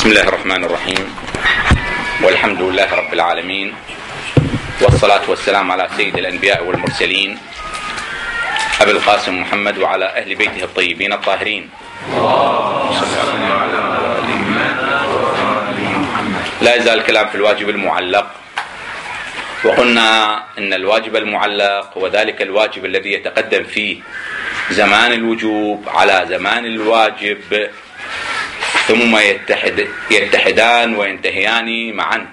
بسم الله الرحمن الرحيم، والحمد لله رب العالمين، والصلاة والسلام على سيد الأنبياء والمرسلين أبي القاسم محمد وعلى أهل بيته الطيبين الطاهرين. لا يزال الكلام في الواجب المعلق، وقلنا إن الواجب المعلق وذلك الواجب الذي يتقدم فيه زمان الوجوب على زمان الواجب ثم يتحدان وينتهيان معا.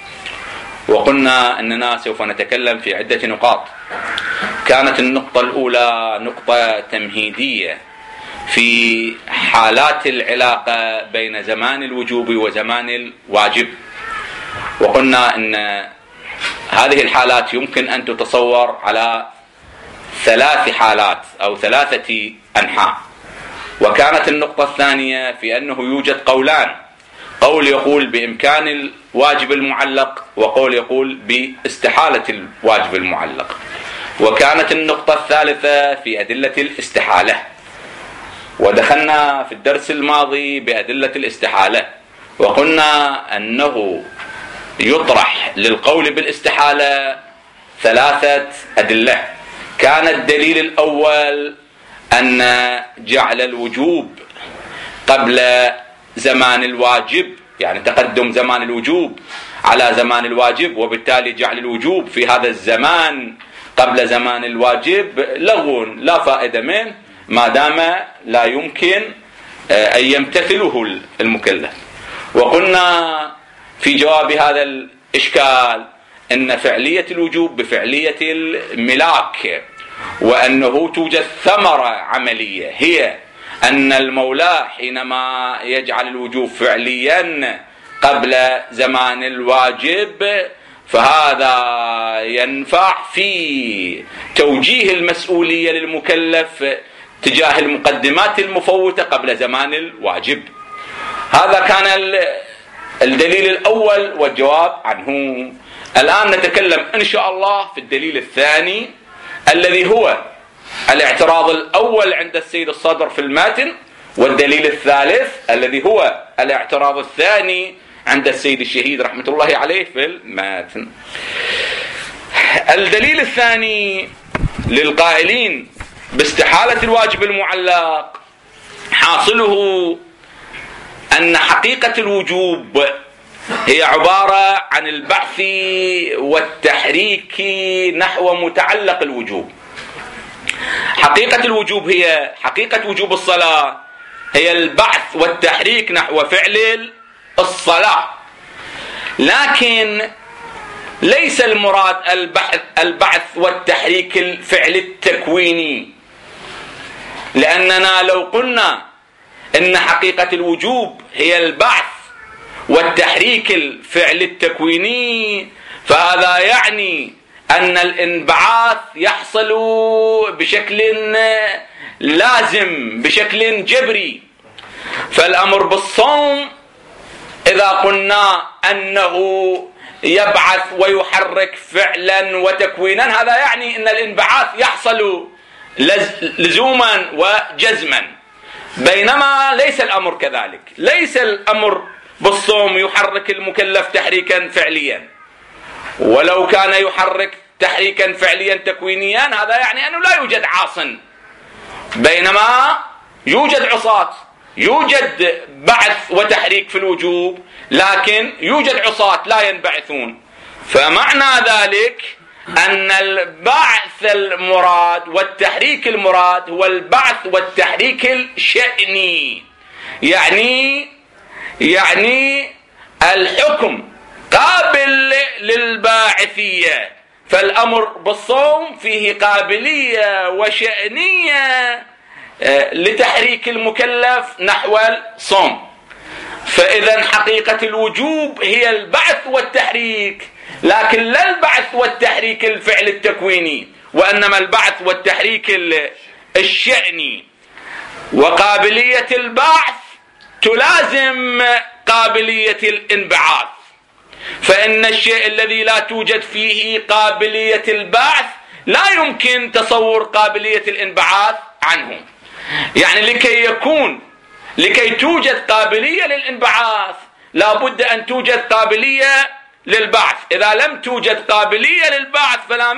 وقلنا أننا سوف نتكلم في عدة نقاط. كانت النقطة الأولى نقطة تمهيدية في حالات العلاقة بين زمان الوجوب وزمان الواجب، وقلنا أن هذه الحالات يمكن أن تتصور على 3 حالات أو 3 أنحاء. وكانت النقطة الثانية في أنه يوجد قولان، قول يقول بإمكان الواجب المعلق، وقول يقول باستحالة الواجب المعلق. وكانت النقطة الثالثة في أدلة الاستحالة، ودخلنا في الدرس الماضي بأدلة الاستحالة، وقلنا أنه يطرح للقول بالاستحالة 3 أدلة. كان الدليل الأول أن جعل الوجوب قبل زمان الواجب، يعني تقدم زمان الوجوب على زمان الواجب، وبالتالي جعل الوجوب في هذا الزمان قبل زمان الواجب لغو لا فائدة منه ما دام لا يمكن أن يمتثله المكلف. وقلنا في جواب هذا الإشكال أن فعلية الوجوب بفعلية الملاك، وأنه توجد ثمرة عملية هي أن المولى حينما يجعل الوجوب فعليا قبل زمان الواجب فهذا ينفع في توجيه المسؤولية للمكلف تجاه المقدمات المفوتة قبل زمان الواجب. هذا كان الدليل الأول والجواب عنه. الآن نتكلم إن شاء الله في الدليل الثاني الذي هو الاعتراض الأول عند السيد الصدر في الماتن، والدليل الثالث الذي هو الاعتراض الثاني عند السيد الشهيد رحمة الله عليه في الماتن. الدليل الثاني للقائلين باستحالة الواجب المعلق حاصله أن حقيقة الوجوب هي عبارة عن البعث والتحريك نحو متعلق الوجوب. حقيقة الوجوب هي حقيقة وجوب الصلاة هي البعث والتحريك نحو فعل الصلاة، لكن ليس المراد البعث والتحريك الفعل التكويني، لأننا لو قلنا إن حقيقة الوجوب هي البعث والتحريك الفعل التكويني فهذا يعني أن الانبعاث يحصل بشكل لازم بشكل جبري. فالأمر بالصوم إذا قلنا أنه يبعث ويحرك فعلا وتكوينا هذا يعني أن الانبعاث يحصل لزوما وجزما، بينما ليس الأمر كذلك. ليس الأمر بالصوم يحرك المكلف تحريكا فعليا، ولو كان يحرك تحريكا فعليا تكوينيا هذا يعني أنه لا يوجد عاص، بينما يوجد عصاة. يوجد بعث وتحريك في الوجوب لكن يوجد عصاة لا ينبعثون. فمعنى ذلك أن البعث المراد والتحريك المراد هو البعث والتحريك الشأني، يعني الحكم قابل للباعثية. فالأمر بالصوم فيه قابلية وشأنية لتحريك المكلف نحو الصوم. فإذا حقيقة الوجوب هي البعث والتحريك، لكن لا البعث والتحريك الفعل التكويني، وإنما البعث والتحريك الشأني. وقابلية البعث تلازم قابلية الانبعاث، فإن الشيء الذي لا توجد فيه قابلية البعث لا يمكن تصور قابلية الانبعاث عنه. يعني لكي توجد قابلية للانبعاث لابد أن توجد قابلية للبعث. إذا لم توجد قابلية للبعث فلا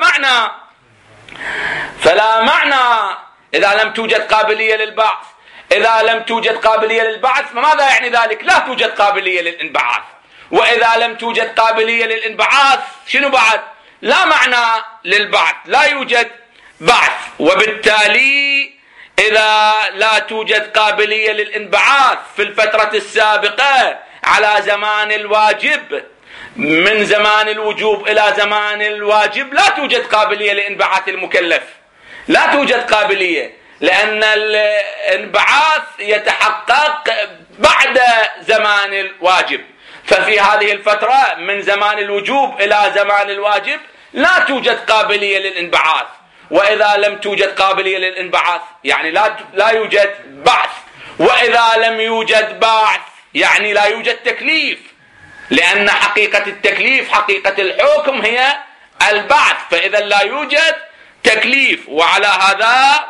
معنى إذا لم توجد قابلية للبعث. إذا لم توجد قابلية للبعث فماذا يعني ذلك؟ لا توجد قابلية للانبعاث. وإذا لم توجد قابلية للانبعاث شنو بعد؟ لا معنى للبعث، لا يوجد بعث. وبالتالي إذا لا توجد قابلية للانبعاث في الفترة السابقة على زمان الواجب، من زمان الوجوب إلى زمان الواجب، لا توجد قابلية لانبعاث المكلف، لا توجد قابلية، لأن الانبعاث يتحقق بعد زمان الواجب. ففي هذه الفترة من زمان الوجوب إلى زمان الواجب لا توجد قابلية للانبعاث. وإذا لم توجد قابلية للانبعاث يعني لا يوجد بعث. وإذا لم يوجد بعث يعني لا يوجد تكليف، لأن حقيقة التكليف، حقيقة الحكم هي البعث. فإذا لا يوجد تكليف، وعلى هذا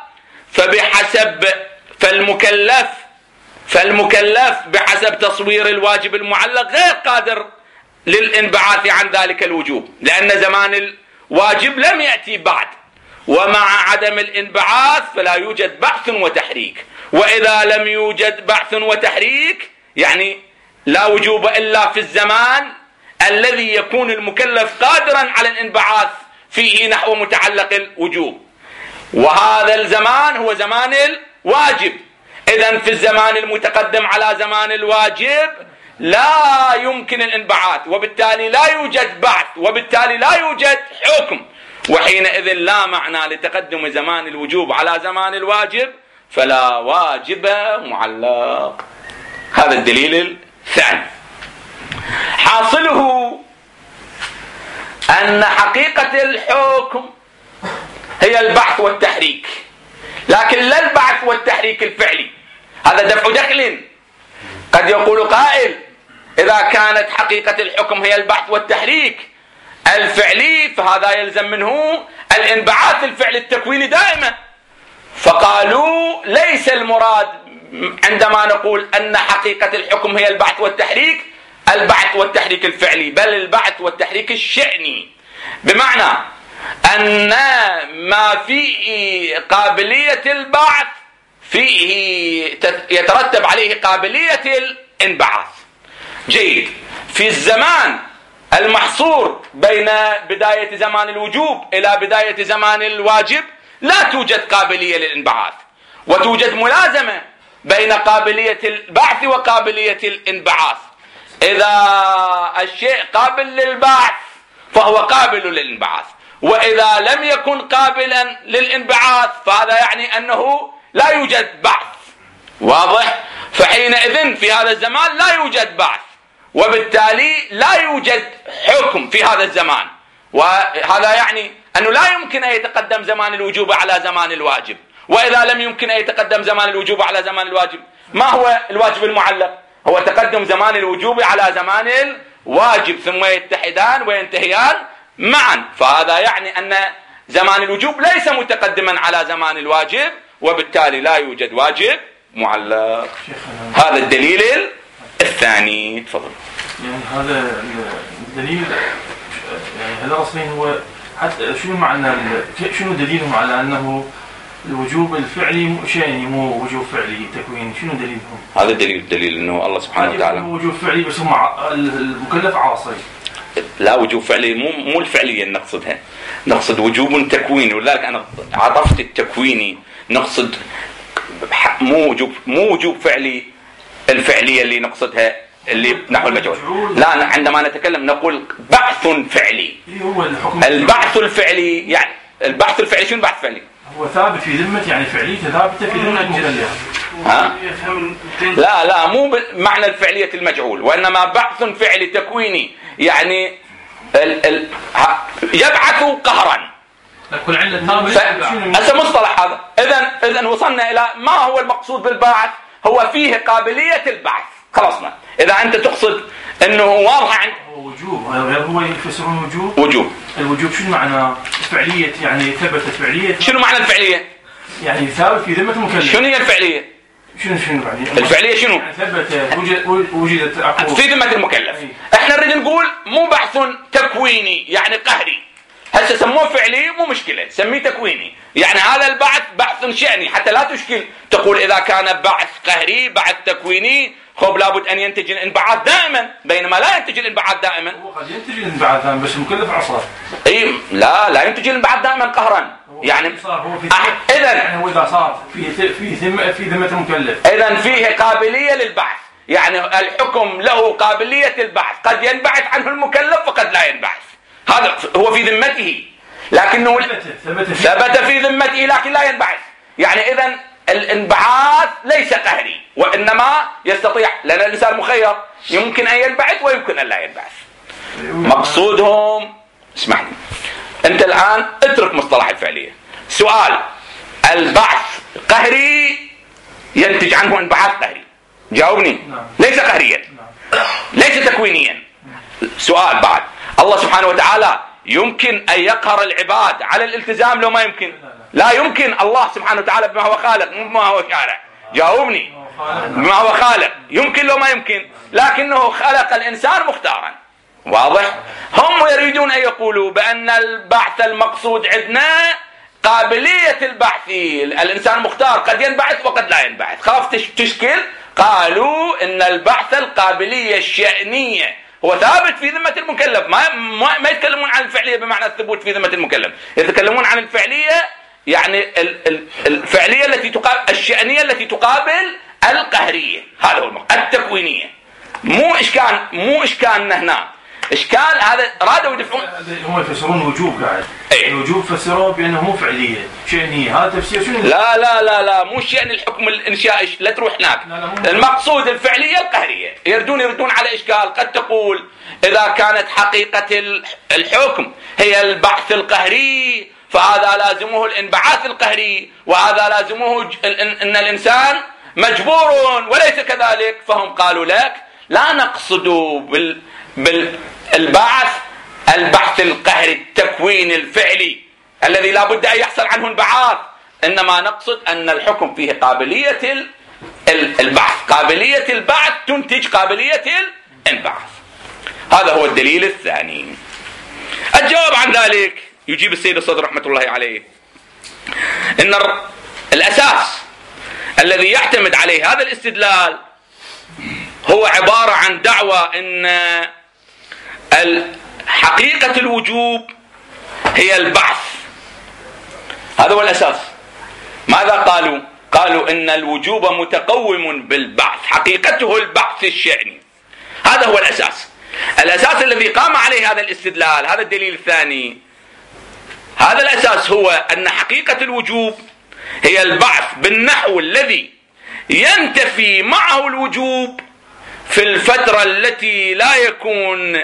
فالمكلف بحسب تصوير الواجب المعلق غير قادر للانبعاث عن ذلك الوجوب، لأن زمان الواجب لم يأتي بعد. ومع عدم الانبعاث فلا يوجد بعث وتحريك. وإذا لم يوجد بعث وتحريك يعني لا وجوب إلا في الزمان الذي يكون المكلف قادرا على الانبعاث فيه نحو متعلق الوجوب، وهذا الزمان هو زمان الواجب. إذن في الزمان المتقدم على زمان الواجب لا يمكن الانبعاث، وبالتالي لا يوجد بعث، وبالتالي لا يوجد حكم. وحينئذ لا معنى لتقدم زمان الوجوب على زمان الواجب، فلا واجب معلق. هذا الدليل الثاني. حاصله أن حقيقة الحكم هي البعث والتحريك، لكن لا البعث والتحريك الفعلي. هذا دفع دخل. قد يقول قائل إذا كانت حقيقة الحكم هي البعث والتحريك الفعلي فهذا يلزم منه الانبعاث الفعل التكويني دائما. فقالوا ليس المراد عندما نقول أن حقيقة الحكم هي البعث والتحريك الفعلي، بل البعث والتحريك الشأني، بمعنى أن ما فيه قابلية البعث فيه يترتب عليه قابلية الانبعاث. جيد. في الزمان المحصور بين بداية زمان الوجوب إلى بداية زمان الواجب لا توجد قابلية للانبعاث، وتوجد ملازمة بين قابلية البعث وقابلية الانبعاث. إذا الشيء قابل للبعث فهو قابل للانبعاث، وإذا لم يكن قابلا للانبعاث فهذا يعني أنه لا يوجد بعث. واضح؟ فحينئذ في هذا الزمان لا يوجد بعث، وبالتالي لا يوجد حكم في هذا الزمان. وهذا يعني أنه لا يمكن أن يتقدم زمان الوجوب على زمان الواجب. وإذا لم يمكن أن يتقدم زمان الوجوب على زمان الواجب، ما هو الواجب المعلق؟ هو تقدم زمان الوجوب على زمان الواجب، ثم يتحدان وينتهيان معا. فهذا يعني أن زمان الوجوب ليس متقدما على زمان الواجب، وبالتالي لا يوجد واجب معلق. هذا الدليل الثاني. تفضل. يعني هذا الدليل يعني هذا أصلين هو حتى شنو دليلهم على أنه الوجوب الفعلي شيء مو وجوب فعلي تكويني؟ شنو دليلهم؟ هذا الدليل انه الله سبحانه وتعالى وجوب فعلي بس هم المكلف عاصي. لا، وجوب فعلي مو الفعلية نقصدها، نقصد وجوب تكويني، ولذلك انا عطفت التكويني. نقصد مو وجوب فعلي الفعلية اللي نقصدها اللي نحو المجهول. لا، عندما نتكلم نقول بعث فعلي. البعث الفعلي يعني البعث الفعلي شنو بعث فعلي؟ هو ثابت في ذمة، يعني فعليته ثابتة في ذمة المكلف. لا مو معنى الفعلية المجهول، وإنما بعث فعلي تكويني يعني يبعث قهرا. كل علة هذا مصطلح هذا. إذن وصلنا إلى ما هو المقصود بالبعث. هو فيه قابلية البعث. خلصنا. إذا أنت تقصد أنه واضح عن وجوب، هو يفسرون وجوب. الوجوب شنو معنى فعلية؟ يعني ثبت فعلية. شنو معنى الفعلية؟ يعني ثابت في ذمة المكلف. شنو هي الفعلية؟ شنو يعني الفعلية شنو؟ يعني ثبت وجدت في ذمة المكلف. احنا نريد نقول مو بحث تكويني يعني قهري، هسه سموه فعلي مو مشكلة، سميه تكويني، يعني هذا البعث بحث شأني حتى لا تشكل تقول إذا كان بعث قهري بعث تكويني خب لابد أن ينتج الانبعاث دائما، بينما لا ينتج الانبعاث دائما. هو قد ينتج الانبعاث دائما بس مكلف عصار. اي لا ينتج الانبعاث دائما قهرا، يعني إذا يعني هو إذا صار في ذمة المكلف إذا فيه قابلية للبحث، يعني الحكم له قابلية البحث، قد ينبعث عنه المكلف وقد لا ينبعث، هذا هو في ذمته، لكنه ثبت في ذمته لكن لا ينبعث. يعني إذا الانبعاث ليس قهري وإنما يستطيع، لأن الإنسان مخير يمكن أن ينبعث ويمكن أن لا ينبعث. مقصودهم اسمعني أنت الآن اترك مصطلح الفعلية. سؤال: البعث قهري ينتج عنه انبعاث قهري، جاوبني. ليس قهريا، ليس تكوينيا. سؤال بعد: الله سبحانه وتعالى يمكن أن يقهر العباد على الالتزام لو ما يمكن؟ لا يمكن. الله سبحانه وتعالى بما هو خالق مو بما هو شارع، جاوبني. بما هو خالق يمكن لو ما يمكن، لكنه خلق الإنسان مختارا. واضح؟ هم يريدون أن يقولوا بأن البعث المقصود عندنا قابلية البعث، الإنسان مختار قد ينبعث وقد لا ينبعث. خاف تشكل، قالوا إن البعث القابلية الشأنية هو ثابت في ذمة المكلف. ما يتكلمون عن الفعلية بمعنى الثبوت في ذمة المكلف، يتكلمون عن الفعلية يعني الفعلية التي تقابل الشأنية التي تقابل القهرية، هذا هو التكوينية. مو إشكال هنا، إشكال هذا رادوا يدفعون. هم يفسرون وجوب قاعد. الوجوب فسروه بأنه مو فعلية شأنية، هذا تفسير شنو؟ لا مو شأن الحكم الإنشائي، لا تروح هناك. المقصود الفعلية القهرية. يردون على إشكال، قد تقول إذا كانت حقيقة الحكم هي البعث القهري فهذا لازمه الانبعاث القهري، وهذا لازمه إن الإنسان مجبور وليس كذلك. فهم قالوا لك لا نقصد بالبعث البحث القهري التكوين الفعلي الذي لا بد أن يحصل عنه انبعاث، إنما نقصد أن الحكم فيه قابلية البحث، قابلية البعث تنتج قابلية الانبعاث. هذا هو الدليل الثاني. الجواب عن ذلك يجيب السيد الصدر رحمة الله عليه إن الأساس الذي يعتمد عليه هذا الاستدلال هو عبارة عن دعوة إن حقيقة الوجوب هي البعث. هذا هو الأساس. ماذا قالوا؟ قالوا إن الوجوب متقوم بالبعث، حقيقته البعث الشأني. هذا هو الأساس. الأساس الذي قام عليه هذا الاستدلال، هذا الدليل الثاني، هذا الأساس هو أن حقيقة الوجوب هي البعث بالنحو الذي ينتفي معه الوجوب في الفترة التي لا يكون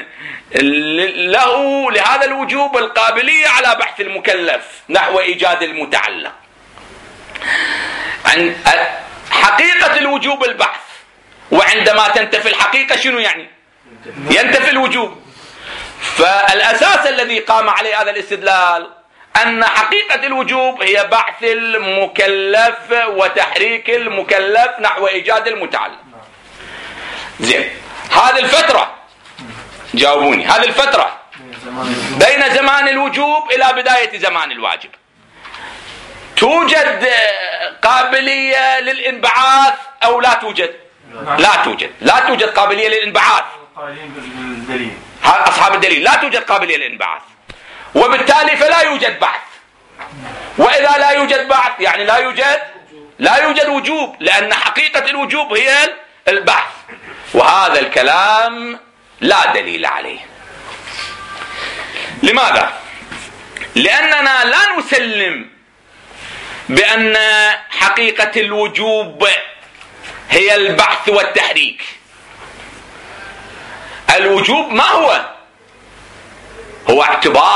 له لهذا الوجوب القابلية على بحث المكلف نحو إيجاد المتعلق. عن حقيقة الوجوب البحث، وعندما تنتفي الحقيقة شنو يعني؟ ينتفي الوجوب. فالأساس الذي قام عليه هذا الاستدلال أن حقيقة الوجوب هي بعث المكلف وتحريك المكلف نحو إيجاد المتعلق. زين، هذه الفترة، جاوبوني، هذه الفترة بين زمان الوجوب إلى بداية زمان الواجب توجد قابلية للانبعاث أو لا توجد؟ لا توجد قابلية للانبعاث. أصحاب الدليل لا توجد قابلية للانبعاث، وبالتالي فلا يوجد بعث. وإذا لا يوجد بعث يعني لا يوجد وجوب، لأن حقيقة الوجوب هي البحث. وهذا الكلام لا دليل عليه. لماذا؟ لأننا لا نسلم بأن حقيقة الوجوب هي البحث والتحريك. الوجوب ما هو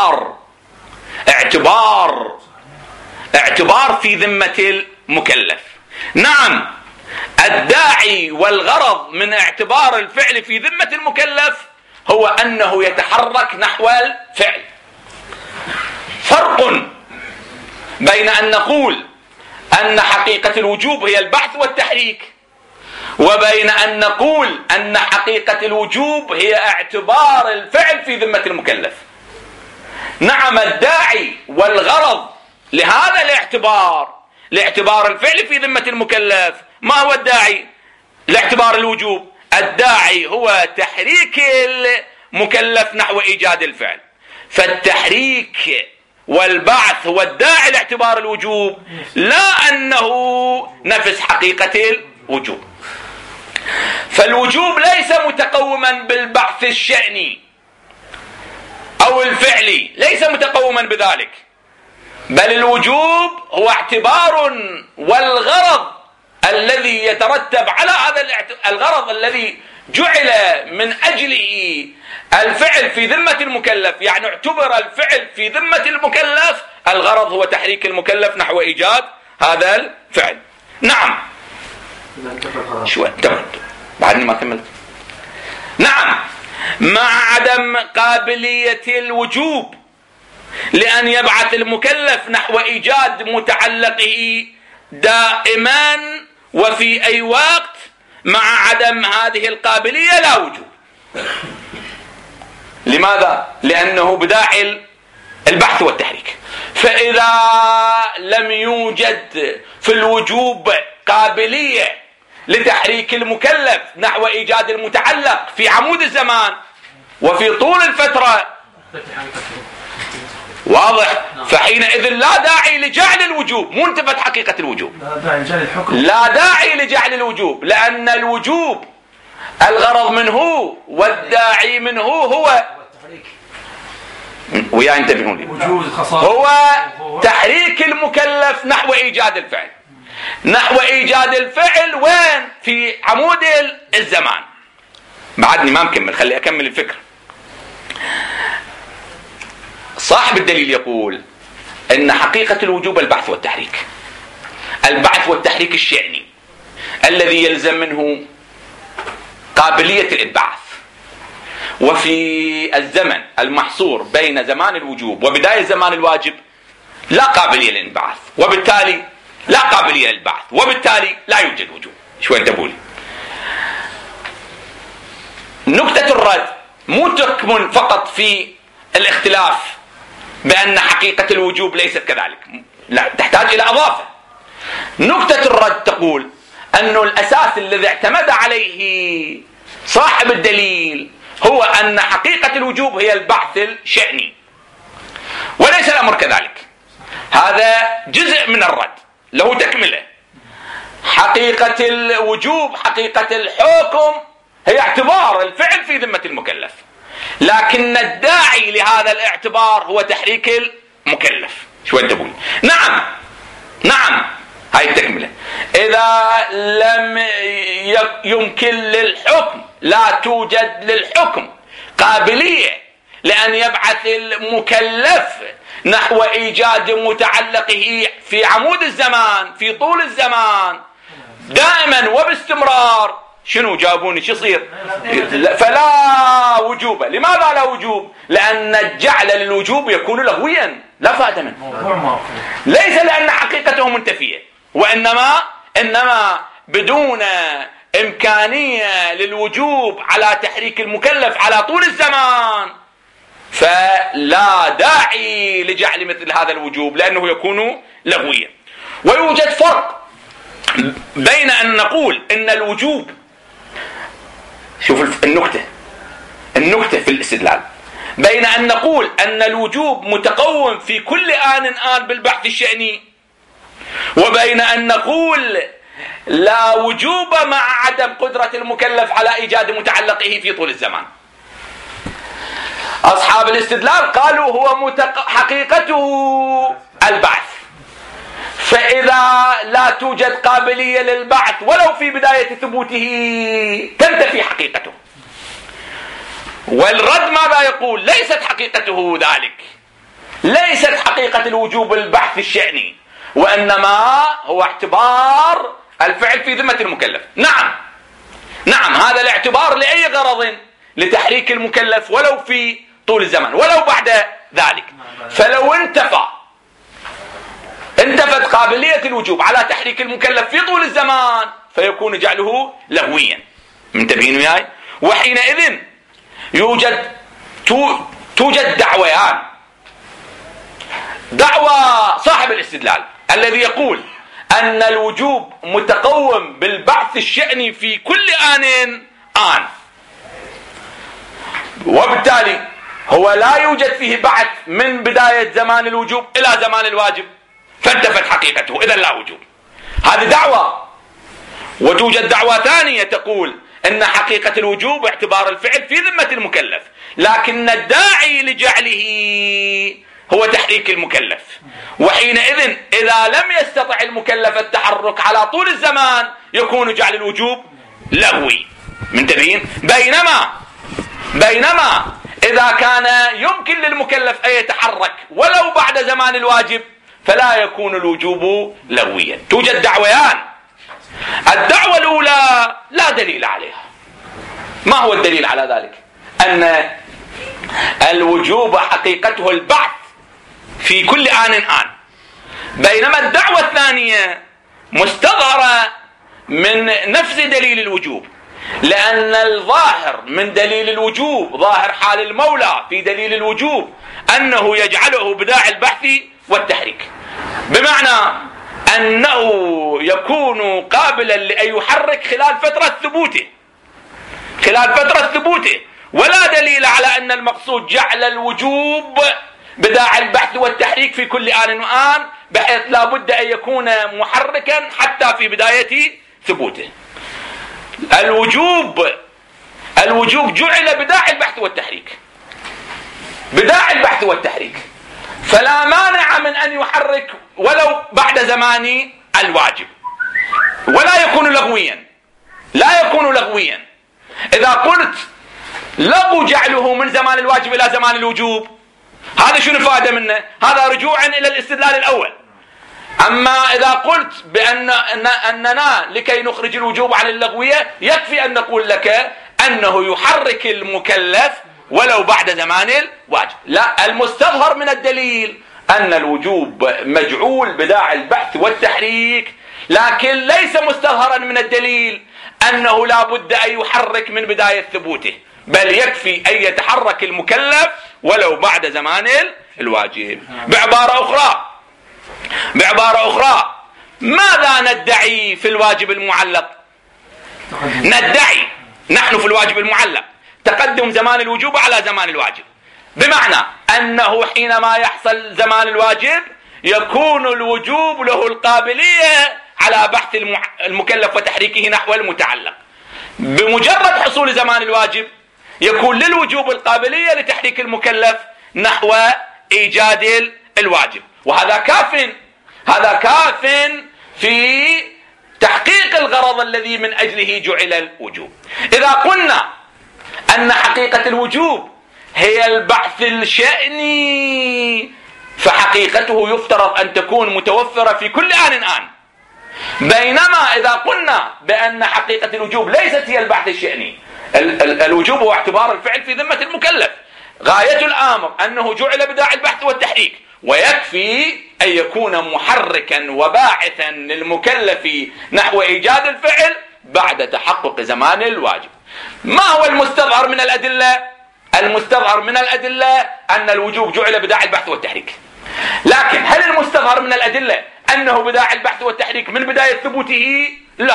اعتبار في ذمة المكلف. نعم، الداعي والغرض من اعتبار الفعل في ذمة المكلف هو أنه يتحرك نحو الفعل. فرق بين أن نقول أن حقيقة الوجوب هي البعث والتحريك، وبين أن نقول أن حقيقة الوجوب هي اعتبار الفعل في ذمة المكلف. نعم، الداعي والغرض لهذا لاعتبار الفعل في ذمة المكلف، ما هو الداعي لاعتبار الوجوب؟ الداعي هو تحريك المكلف نحو إيجاد الفعل، فالتحريك والبعث هو الداعي لاعتبار الوجوب، لا أنه نفس حقيقة الوجوب. فالوجوب ليس متقوما بالبعث الشأني أو الفعلي، ليس متقوما بذلك، بل الوجوب هو اعتبار والغرض الذي يترتب على هذا الغرض الذي جعل من أجله الفعل في ذمة المكلف، يعني اعتبر الفعل في ذمة المكلف، الغرض هو تحريك المكلف نحو إيجاد هذا الفعل. نعم، شو تمام بعدني ما كملت. نعم، مع عدم قابلية الوجوب لأن يبعث المكلف نحو إيجاد متعلقه دائما وفي أي وقت، مع عدم هذه القابلية لا وجوب. لماذا؟ لأنه بداعي البحث والتحريك. فإذا لم يوجد في الوجوب قابلية لتحريك المكلف نحو إيجاد المتعلق في عمود الزمان وفي طول الفترة، واضح، فحينئذ لا داعي لجعل الوجوب، مو انتفت حقيقة الوجوب، لا داعي لجعل الوجوب، لأن الوجوب الغرض منه والداعي منه هو ويا انتبهون لي، هو تحريك المكلف نحو إيجاد الفعل، نحو إيجاد الفعل وين؟ في عمود الزمان. بعدني ما مكمل، خلي أكمل الفكرة. صاحب الدليل يقول إن حقيقة الوجوب البعث والتحريك، البعث والتحريك الشأني الذي يلزم منه قابلية الإبعاث، وفي الزمن المحصور بين زمان الوجوب وبداية زمان الواجب لا قابلية للإنبعاث، وبالتالي لا قابلية للبعث، وبالتالي لا يوجد وجوب. شو انت بقول؟ نكتة الرد مو تكمن فقط في الاختلاف بأن حقيقة الوجوب ليست كذلك، لا، تحتاج إلى أضافة. نكتة الرد تقول أن الأساس الذي اعتمد عليه صاحب الدليل هو أن حقيقة الوجوب هي البعث الشأني، وليس الأمر كذلك. هذا جزء من الرد له تكملة. حقيقة الوجوب، حقيقة الحكم هي اعتبار الفعل في ذمة المكلف، لكن الداعي لهذا الاعتبار هو تحريك المكلف. شو انت تقول؟ نعم، هاي التكملة. إذا لم يمكن للحكم، لا توجد للحكم قابلية لأن يبعث المكلف نحو إيجاد متعلقه في عمود الزمان في طول الزمان دائما وباستمرار، شنو جابوني شو يصير؟ فلا وجوب. لماذا لا وجوب؟ لأن الجعل للوجوب يكون لغويا لا فائدة منه، ليس لأن حقيقته منتفية، وإنما بدون إمكانية للوجوب على تحريك المكلف على طول الزمان، فلا داعي لجعل مثل هذا الوجوب لأنه يكون لغويا. ويوجد فرق بين أن نقول إن الوجوب، شوف النكتة في الاستدلال، بين أن نقول أن الوجوب متقوم في كل آن بالبحث الشأني، وبين أن نقول لا وجوب مع عدم قدرة المكلف على إيجاد متعلقه في طول الزمان. أصحاب الاستدلال قالوا هو حقيقته البعث، فإذا لا توجد قابلية للبعث ولو في بداية ثبوته تنتفي حقيقته. والرد ماذا يقول؟ ليست حقيقته ذلك، ليست حقيقة الوجوب البحث الشأني، وإنما هو اعتبار الفعل في ذمة المكلف. نعم، هذا الاعتبار لأي غرض؟ لتحريك المكلف ولو في طول الزمن ولو بعد ذلك. فلو انتفى انتفت قابلية الوجوب على تحريك المكلف في طول الزمان فيكون جعله لغويا. منتبهين وياي؟ وحينئذ توجد دعويان: دعوى صاحب الاستدلال الذي يقول أن الوجوب متقوم بالبعث الشأني في كل آن، وبالتالي هو لا يوجد فيه بعث من بداية زمان الوجوب إلى زمان الواجب، فانتفت حقيقته، إذن لا وجوب. هذه دعوة. وتوجد دعوة ثانية تقول أن حقيقة الوجوب اعتبار الفعل في ذمة المكلف، لكن الداعي لجعله هو تحريك المكلف، وحينئذ إذا لم يستطع المكلف التحرك على طول الزمان يكون جعل الوجوب لغوي. منتبهين؟ بينما إذا كان يمكن للمكلف أن يتحرك ولو بعد زمان الواجب فلا يكون الوجوب لغويا. توجد دعويان. الدعوة الأولى لا دليل عليها. ما هو الدليل على ذلك؟ أن الوجوب حقيقته البعث في كل آن. بينما الدعوة الثانية مستظهرة من نفس دليل الوجوب، لأن الظاهر من دليل الوجوب، ظاهر حال المولى في دليل الوجوب، أنه يجعله بداعي البحث والتحريك، بمعنى أنه يكون قابلا لأن يحرك خلال فترة ثبوته، ولا دليل على أن المقصود جعل الوجوب بداعي البحث والتحريك في كل آن وآن، بحيث لا بد أن يكون محركا حتى في بداية ثبوته. الوجوب جعل بداعي البحث والتحريك، فلا مانع من أن يحرك ولو بعد زمان الواجب، ولا يكون لغويا. إذا قلت لغو جعله من زمان الواجب إلى زمان الوجوب، هذا شنو فائدة منه؟ هذا رجوعا إلى الاستدلال الأول. أما إذا قلت أننا لكي نخرج الوجوب عن اللغوية يكفي أن نقول لك أنه يحرك المكلف ولو بعد زمان الواجب. لا، المستظهر من الدليل أن الوجوب مجعول بداعي البحث والتحريك، لكن ليس مستظهرا من الدليل أنه لا بد أن يحرك من بداية ثبوته، بل يكفي أن يتحرك المكلف ولو بعد زمان الواجب. بعبارة أخرى، ماذا ندعي في الواجب المعلق؟ ندعي نحن في الواجب المعلق تقدم زمان الوجوب على زمان الواجب، بمعنى أنه حينما يحصل زمان الواجب يكون الوجوب له القابلية على بحث المكلف وتحريكه نحو المتعلق. بمجرد حصول زمان الواجب يكون للوجوب القابلية لتحريك المكلف نحو إيجاد الواجب، وهذا كاف في تحقيق الغرض الذي من أجله جعل الوجوب. إذا قلنا أن حقيقة الوجوب هي البعث الشأني فحقيقته يفترض أن تكون متوفرة في كل آن. بينما إذا قلنا بأن حقيقة الوجوب ليست هي البحث الشأني، الوجوب هو اعتبار الفعل في ذمة المكلف، غاية الأمر أنه جعل بداعي البحث والتحريك، ويكفي أن يكون محركا وباعثا للمكلف نحو إيجاد الفعل بعد تحقق زمان الواجب. ما هو المستظهر من الأدلة؟ المستظهر من الأدلة أن الوجوب جعل بداعي البحث والتحريك، لكن هل المستظهر من الأدلة أنه بداعي البحث والتحريك من بداية ثبوته؟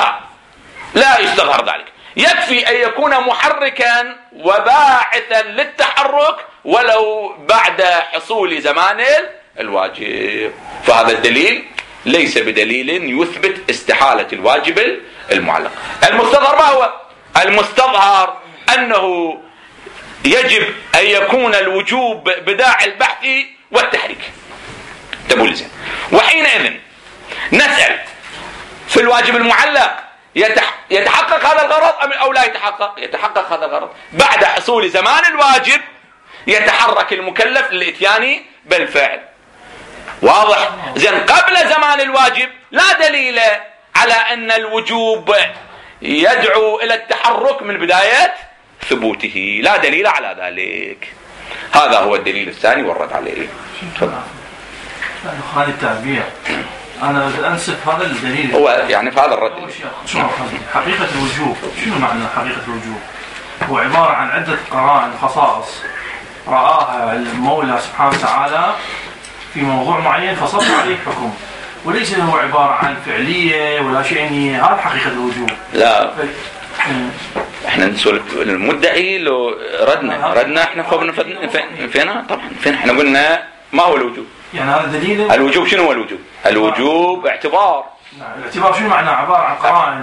لا يستظهر ذلك. يكفي أن يكون محركا وباعثا للتحرك ولو بعد حصول زمان الواجب. فهذا الدليل ليس بدليل يثبت استحالة الواجب المعلق. المستظهر ما هو؟ المستظهر أنه يجب أن يكون الوجوب بداعي البحث والتحريك. تقول زين، وحينئذ نسأل في الواجب المعلق يتحقق هذا الغرض أو لا يتحقق؟ يتحقق هذا الغرض. بعد حصول زمان الواجب يتحرك المكلف للإتيان بالفعل. واضح؟ زين، قبل زمان الواجب لا دليل على أن الوجوب يدعو إلى التحرك من بداية ثبوته، لا دليل على ذلك. هذا هو الدليل الثاني والرد عليه. هذا التعبير أنا أنسف هذا الدليل. هو يعني في هذا الرد. شنو حقيقة الوجوب؟ شنو معنى حقيقة الوجوب؟ هو عبارة عن عدة قرائن خصائص رآها المولى سبحانه وتعالى في موضوع معين فصدر عليه حكم، وليس هو عبارة عن فعلية ولا شيء. هذا حقيقة الوجوب. لا احنا نسولف المدعي لو ردنا احنا فينا طبعا فين احنا قلنا ما هو الوجوب. يعني هذا دليل. الوجوب شنو هو الوجوب؟ الوجوب اعتبار. الاعتبار شنو معناه؟ عبارة عن قرائن.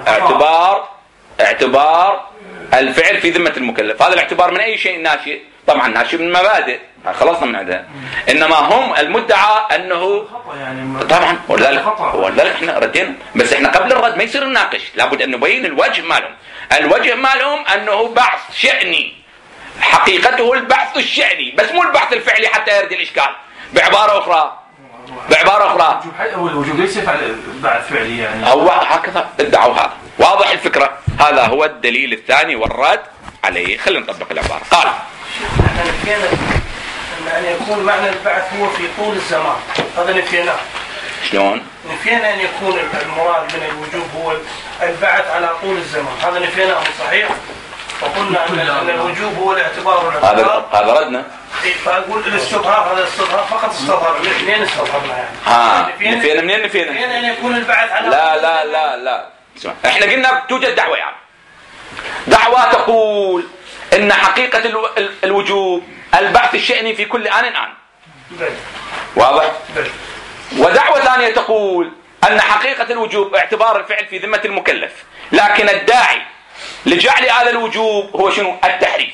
اعتبار الفعل في ذمة المكلف. هذا الاعتبار من اي شيء ناشئ؟ طبعا ناشئ من مبادئ خلصنا من عندها. انما هم المدعى انه طبعا ولذلك احنا ردينا. بس احنا قبل الرد ما يصير نناقش، لابد ان نبين الوجه مالهم. الوجه مالهم انه بحث شأني، حقيقته البحث الشأني، بس مو البحث الفعلي حتى يرد الاشكال. بعبارة اخرى الوجوب ليس بحث فعلي يعني. هو هكذا ادعوا هذا. واضح الفكرة؟ هذا هو الدليل الثاني والرد عليه. خلينا نطبق العبارة. قال احنا نفينا ان يكون معنى البعث هو في طول الزمان. هذا نفيناه. شلون؟ نفينا ان يكون المراد من الوجوب هو البعث على طول الزمان. هذا نفيناه صحيح. وقلنا ان الوجوب هو الاعتبار والاعتبار. هذا ردنا. فاقول الاستظهار، هذا الاستظهار فقط استظهر. منين استظهرنا يعني؟ نفينا منين؟ نفينا ان يكون البعث على لا احنا قلنا توجد دعوة يعني. دعوة تقول ان حقيقة الوجوب البعث الشأني في كل آن. واضح؟ ودعوة ثانية تقول ان حقيقة الوجوب اعتبار الفعل في ذمة المكلف، لكن الداعي لجعل هذا الوجوب هو شنو؟ التحريك.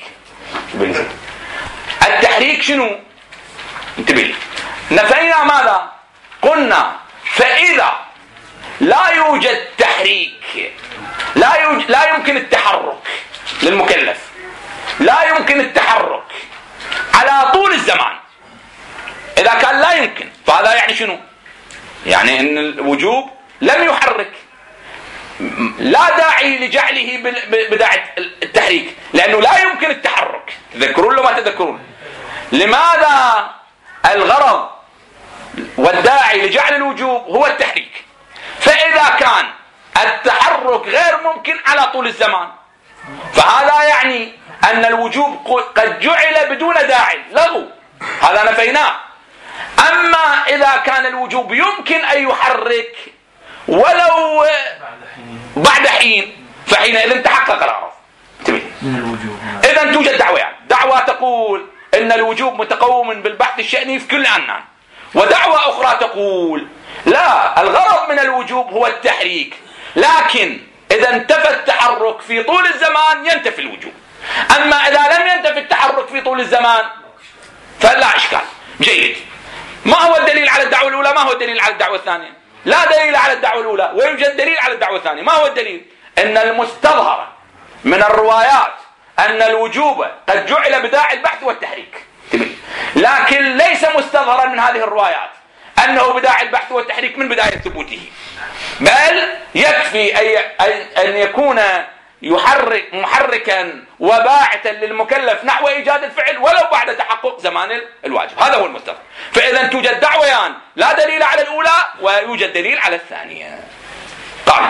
التحريك شنو؟ انتبه لي. نفينا ماذا؟ قلنا فإذا لا يوجد تحريك، لا يمكن التحرك للمكلف، لا يمكن التحرك على طول الزمان. إذا كان لا يمكن فهذا يعني شنو؟ يعني ان الوجوب لم يحرك، لا داعي لجعله بداعي التحريك، لأنه لا يمكن التحرك. تذكرون لو ما تذكرون؟ لماذا الغرض والداعي لجعل الوجوب هو التحريك؟ فإذا كان التحرك غير ممكن على طول الزمان فهذا يعني أن الوجوب قد جعل بدون داعي، لغو. هذا نفيناه. أما إذا كان الوجوب يمكن أن يحرك ولو بعد حين فحينئذ تحقق الغرض. إذن توجد دعوة. دعوة تقول إن الوجوب متقوم بالبحث الشأني في كل آن، ودعوة أخرى تقول لا، الغرض من الوجوب هو التحريك، لكن إذا انتفى التحرك في طول الزمان ينتفي الوجوب. أما إذا لم ينتفي التحرك في طول الزمان فلا إشكال. جيد. ما هو الدليل على الدعوة الأولى؟ ما هو الدليل على الدعوة الثانية؟ لا دليل على الدعوة الأولى ويوجد دليل على الدعوة الثانية. ما هو الدليل؟ أن المستظهر من الروايات أن الوجوب قد جعل بداعي البحث والتحريك، لكن ليس مستظهرا من هذه الروايات أنه بداعي البحث والتحريك من بداية ثبوته، بل يكفي أن يكون محركا وباعثا للمكلف نحو إيجاد الفعل ولو بعد تحقق زمان الواجب. هذا هو المستظهر. فإذا توجد دعويان، لا دليل على الأولى ويوجد دليل على الثانية. قال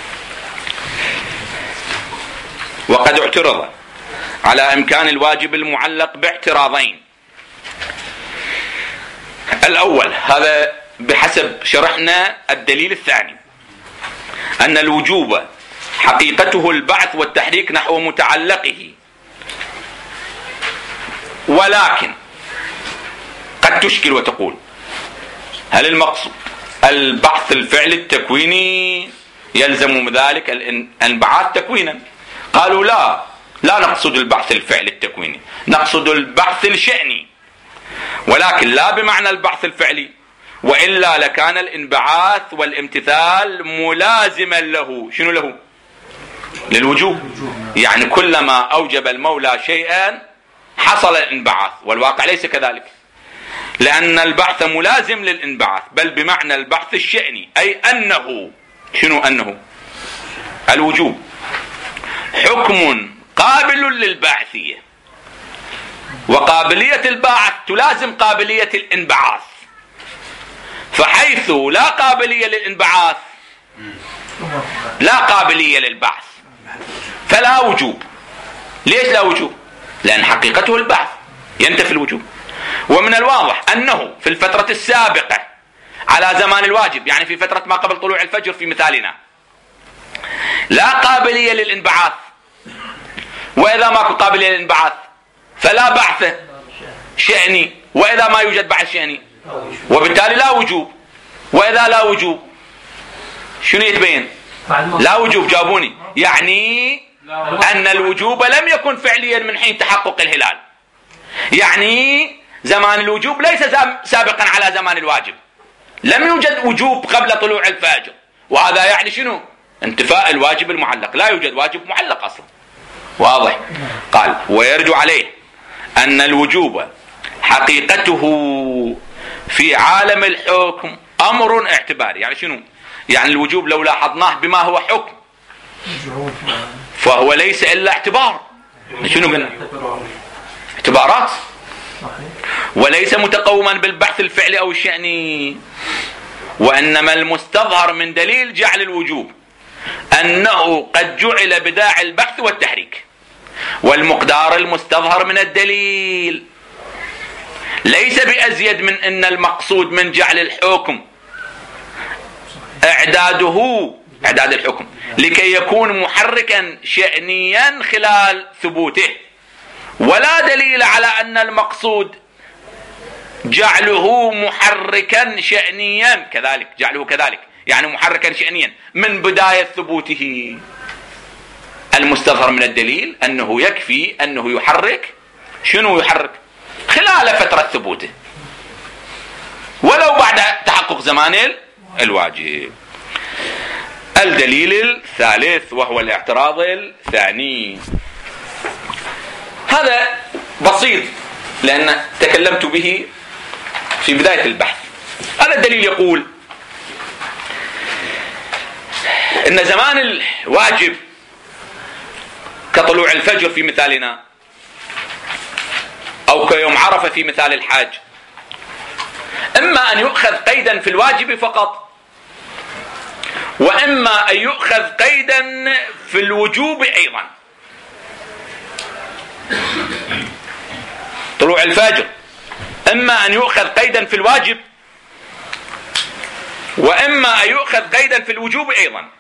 وقد اعترض على إمكان الواجب المعلق باعتراضين. الأول هذا بحسب شرحنا الدليل الثاني، أن الوجوب حقيقته البعث والتحريك نحو متعلقه، ولكن قد تشكل وتقول هل المقصود البحث الفعلي التكويني يلزم من ذلك الانبعاث تكوينا؟ قالوا لا نقصد البحث الفعلي التكويني، نقصد البحث الشأني، ولكن لا بمعنى البحث الفعلي، وإلا لكان الانبعاث والامتثال ملازما له. شنو له؟ للوجوب. يعني كلما أوجب المولى شيئا حصل الانبعاث، والواقع ليس كذلك، لأن البعث ملازم للانبعاث، بل بمعنى البحث الشأني، أي أنه شنو؟ أنه الوجوب حكم قابل للبعثية، وقابلية البعث تلازم قابلية الانبعاث، فحيث لا قابلية للانبعاث لا قابلية للبعث فلا وجوب. ليش لا وجوب؟ لأن حقيقته البعث ينتفي الوجوب. ومن الواضح أنه في الفترة السابقة على زمان الواجب، يعني في فترة ما قبل طلوع الفجر في مثالنا، لا قابلية للانبعاث، وإذا ماكو قابلية للانبعاث فلا بعث شأني، وإذا ما يوجد بعث شأني وبالتالي لا وجوب. وإذا لا وجوب شنو يتبين؟ لا وجوب. جاوبوني. يعني أن الوجوب لم يكن فعليا من حين تحقق الهلال، يعني زمان الوجوب ليس سابقا على زمان الواجب، لم يوجد وجوب قبل طلوع الفجر، وهذا يعني شنو؟ انتفاء الواجب المعلق، لا يوجد واجب معلق أصلا. واضح؟ قال ويرجع عليه أن الوجوب حقيقته في عالم الحكم أمر اعتباري. يعني شنو؟ يعني الوجوب لو لاحظناه بما هو حكم فهو ليس إلا اعتبار. شنو قلنا؟ اعتبارات، وليس متقوما بالبحث الفعلي أو الشأني. وإنما المستظهر من دليل جعل الوجوب أنه قد جعل بداعي البحث والتحريك، والمقدار المستظهر من الدليل ليس بأزيد من أن المقصود من جعل الحكم إعداد الحكم لكي يكون محركا شأنيا خلال ثبوته، ولا دليل على أن المقصود جعله محركا شأنيا كذلك، جعله كذلك يعني محركا شأنيا من بداية ثبوته. المستظهر من الدليل أنه يكفي أنه يحرك. شنو يحرك؟ خلال فترة ثبوته ولو بعد تحقق زمان الواجب. الدليل الثالث وهو الاعتراض الثاني. هذا بسيط لأن تكلمت به في بداية البحث. هذا الدليل يقول إن زمان الواجب كطلوع الفجر في مثالنا أو كيوم عرفة في مثال الحاج إما أن يؤخذ قيدا في الواجب فقط، وإما أن يؤخذ قيدا في الوجوب أيضا. طلوع الفجر إما أن يؤخذ قيدا في الواجب، وإما أن يؤخذ قيدا في الوجوب أيضا.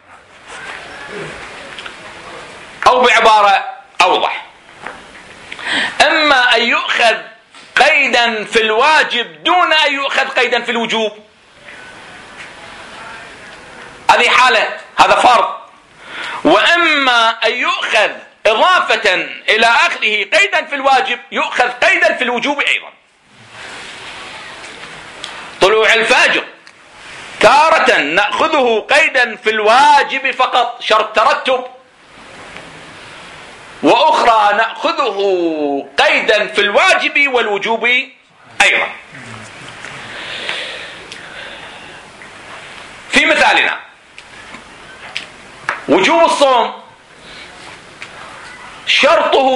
أو بعبارة أوضح، إما أن يؤخذ قيدا في الواجب دون أن يؤخذ قيدا في الوجوب، هذه حالة، هذا فرض. وإما أن يؤخذ إضافة إلى أخذه قيدا في الواجب يؤخذ قيدا في الوجوب أيضا. طلوع الفجر تارة نأخذه قيدا في الواجب فقط شرط ترتب، وأخرى نأخذه قيدا في الواجب والوجوب أيضا. في مثالنا وجوب الصوم شرطه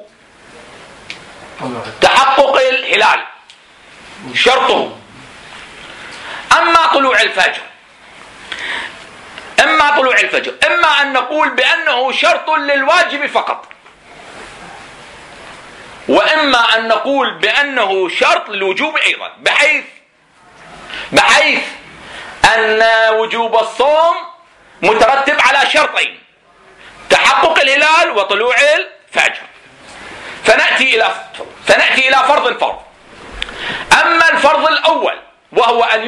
تحقق الهلال، شرطه. أما طلوع الفجر إما أن نقول بأنه شرط للواجب فقط، وإما أن نقول بأنه شرط للوجوب أيضا، بحيث أن وجوب الصوم مترتب على شرطين: تحقق الهلال وطلوع الفجر. فنأتي إلى فرض. أما الفرض الأول وهو أن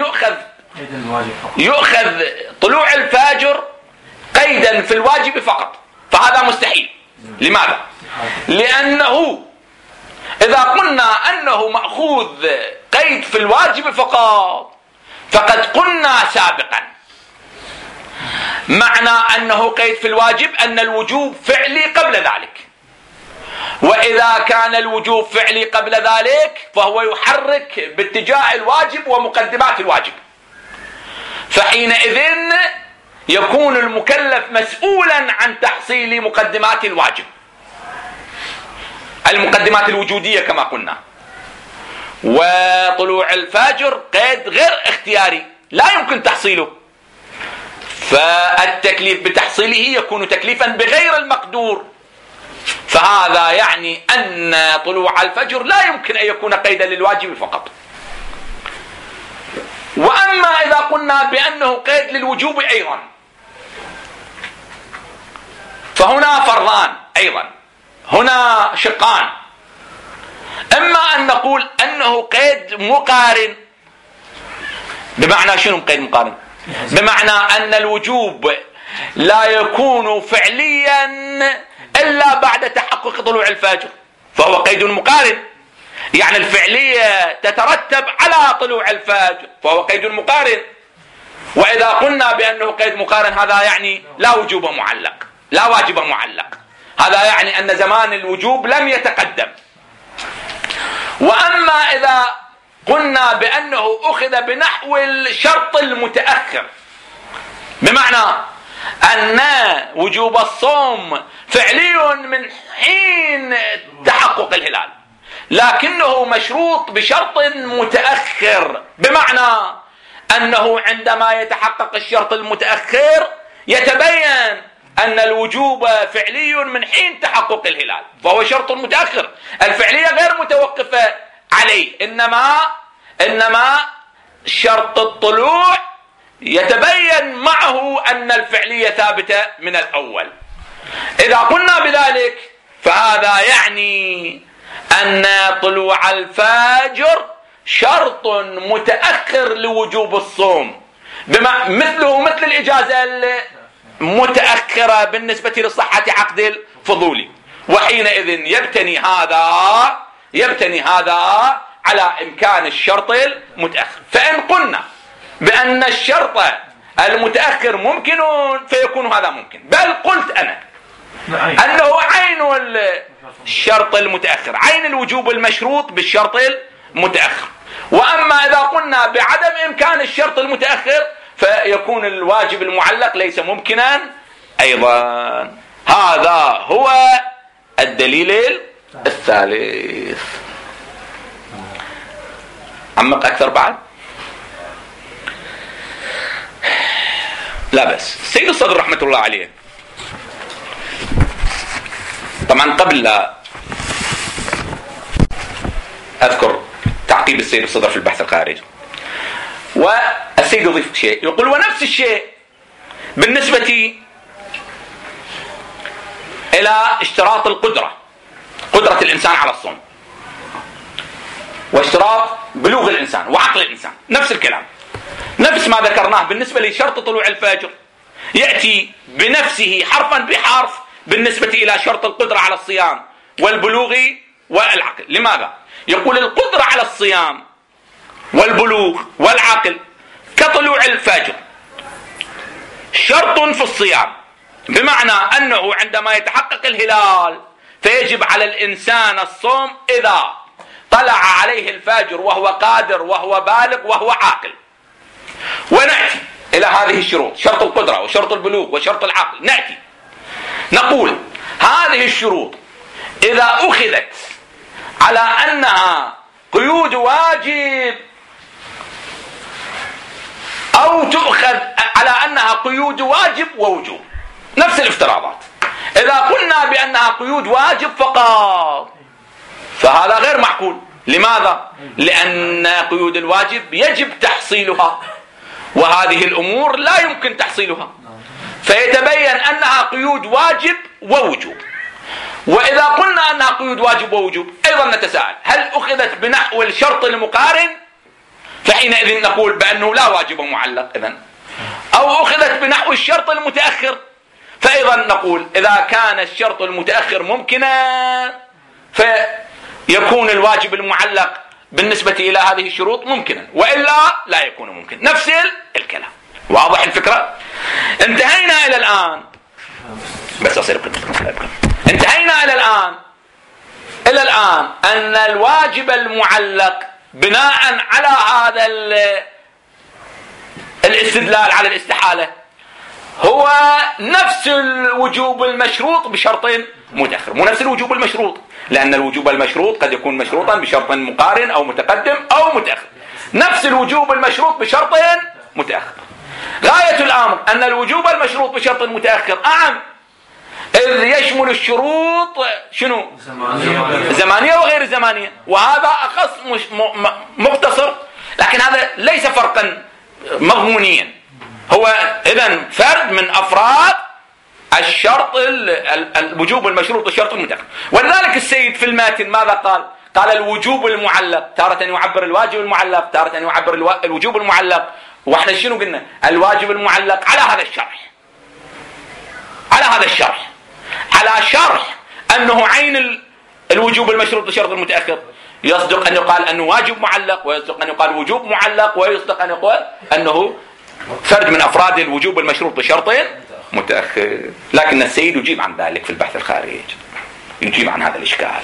يؤخذ طلوع الفجر قيدا في الواجب فقط، فهذا مستحيل. لماذا؟ لأنه إذا قلنا أنه مأخوذ قيد في الواجب فقط فقد قلنا سابقا معنى أنه قيد في الواجب أن الوجوب فعلي قبل ذلك، وإذا كان الوجوب فعلي قبل ذلك فهو يحرك باتجاه الواجب ومقدمات الواجب، فحينئذ يكون المكلف مسؤولا عن تحصيل مقدمات الواجب، المقدمات الوجودية كما قلنا. وطلوع الفجر قيد غير اختياري، لا يمكن تحصيله، فالتكليف بتحصيله يكون تكليفا بغير المقدور، فهذا يعني أن طلوع الفجر لا يمكن أن يكون قيدا للواجب فقط. وأما إذا قلنا بأنه قيد للوجوب أيضا، فهنا فرضان أيضا، هنا شقان. إما أن نقول أنه قيد مقارن. بمعنى شنو قيد مقارن؟ بمعنى أن الوجوب لا يكون فعليا إلا بعد تحقق طلوع الفجر، فهو قيد مقارن، يعني الفعلية تترتب على طلوع الفجر، فهو قيد مقارن. وإذا قلنا بأنه قيد مقارن هذا يعني لا وجوب معلق، لا واجب معلق، هذا يعني أن زمان الوجوب لم يتقدم. وأما إذا قلنا بأنه أخذ بنحو الشرط المتأخر، بمعنى أن وجوب الصوم فعلي من حين تحقق الهلال، لكنه مشروط بشرط متأخر، بمعنى أنه عندما يتحقق الشرط المتأخر يتبين أن الوجوب فعلي من حين تحقق الهلال، فهو شرط متأخر، الفعلية غير متوقفة عليه، إنما شرط الطلوع يتبين معه أن الفعلية ثابتة من الأول. إذا قلنا بذلك فهذا يعني أن طلوع الفجر شرط متأخر لوجوب الصوم، مثله مثل الإجازة المتأخرة بالنسبة لصحة عقد الفضولي، وحينئذ يبتني هذا على إمكان الشرط المتأخر. فإن قلنا بأن الشرط المتأخر ممكن فيكون هذا ممكن، بل قلت أنا أنه عين الشرط المتأخر، عين الوجوب المشروط بالشرط المتأخر. وأما إذا قلنا بعدم إمكان الشرط المتأخر فيكون الواجب المعلق ليس ممكنا أيضا. هذا هو الدليل الثالث. عمق أكثر بعد؟ لا بس. السيد الصدر رحمة الله عليه طبعا قبل لا أذكر تعقيب السيد الصدر في البحث الخارجي، والسيد يضيف شيء يقول ونفس الشيء بالنسبة إلى اشتراط قدرة الإنسان على الصوم، واشتراط بلوغ الإنسان وعقل الإنسان، نفس الكلام، نفس ما ذكرناه بالنسبة لشرط طلوع الفجر، يأتي بنفسه حرفا بحرف بالنسبة إلى شرط القدرة على الصيام والبلوغ والعقل. لماذا؟ يقول القدرة على الصيام والبلوغ والعقل كطلوع الفجر شرط في الصيام، بمعنى أنه عندما يتحقق الهلال فيجب على الإنسان الصوم إذا طلع عليه الفجر وهو قادر وهو بالغ وهو عاقل. ونأتي إلى هذه الشروط، شرط القدرة وشرط البلوغ وشرط العقل، نأتي نقول هذه الشروط إذا أخذت على أنها قيود واجب أو تؤخذ على أنها قيود واجب ووجوب، نفس الافتراضات. إذا قلنا بأنها قيود واجب فقط فهذا غير معقول. لماذا؟ لأن قيود الواجب يجب تحصيلها، وهذه الأمور لا يمكن تحصيلها، فيتبين أنها قيود واجب ووجوب. وإذا قلنا أنها قيود واجب ووجوب أيضا نتساءل هل أخذت بنحو الشرط المقارن، فحينئذ نقول بأنه لا واجب معلق إذن، أو أخذت بنحو الشرط المتأخر، فأيضا نقول إذا كان الشرط المتأخر ممكنا فيكون الواجب المعلق بالنسبة إلى هذه الشروط ممكنا، وإلا لا يكون ممكن. نفس الكلام. واضح الفكرة؟ انتهينا إلى الآن بس أصير انتهينا إلى الآن أن الواجب المعلق بناء على هذا الاستدلال على الاستحالة هو نفس الوجوب المشروط بشرط متأخر، مو نفس الوجوب المشروط، لأن الوجوب المشروط قد يكون مشروطا بشرط مقارن أو متقدم أو متأخر. نفس الوجوب المشروط بشرط متأخر. غاية الأمر أن الوجوب المشروط بشرط متأخر أعم، إذ يشمل الشروط شنو؟ زمانية وغير زمانية، وهذا أخص مقتصر، لكن هذا ليس فرقا مضمونيا، هو إذن فرد من أفراد الشرط الوجوب المشروط بالشرط المتأخر. ولذلك السيد في الماتن ماذا قال؟ قال الوجوب المعلق، تارة يعبر الواجب المعلق، تارة يعبر الوجوب المعلق. واحنا شنو قلنا؟ الواجب المعلق على هذا الشرح، على هذا الشرح، على شرح أنه عين الوجوب المشروط بالشرط المتأخر، يصدق أن يقال أنه واجب معلق، ويصدق أن يقال وجوب معلق، ويصدق أن يقال أنه فرد من أفراد الوجوب المشروط بشرط متأخر. لكن السيد يجيب عن ذلك في البحث الخارجي، يجيب عن هذا الإشكال،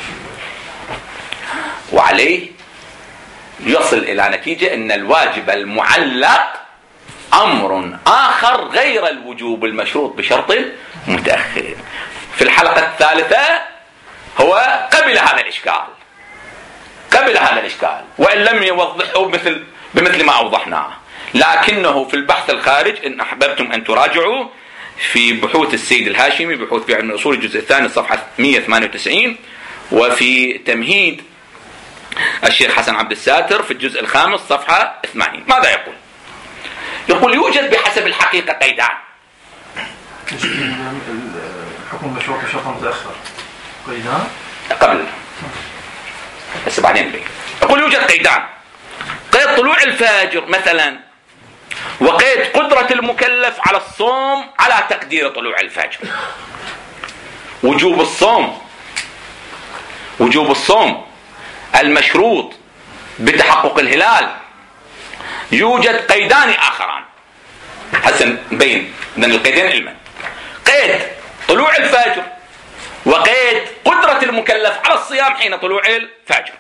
وعليه يصل إلى نتيجة أن الواجب المعلق أمر آخر غير الوجوب المشروط بشرط متأخر. في الحلقة الثالثة هو قبل هذا الإشكال، قبل هذا الإشكال، وإن لم يوضحه بمثل ما أوضحناه، لكنه في البحث الخارج إن أحببتم أن تراجعوا في بحوث السيد الهاشمي، بحوث في علم الأصول الجزء الثاني صفحة 198، وفي تمهيد الشيخ حسن عبد الساتر في الجزء الخامس صفحة 80. ماذا يقول؟ يقول يوجد بحسب الحقيقة قيدان. الحكم مشروط بشرط متأخر قيدان قبل بس بعدين بي. يقول يوجد قيدان: قيد طلوع الفجر مثلا، وقيد قدرة المكلف على الصوم على تقدير طلوع الفجر. وجوب الصوم المشروط بتحقق الهلال يوجد قيدان آخران. حسن بين من القيدين علما: قيد طلوع الفجر، وقيد قدرة المكلف على الصيام حين طلوع الفجر.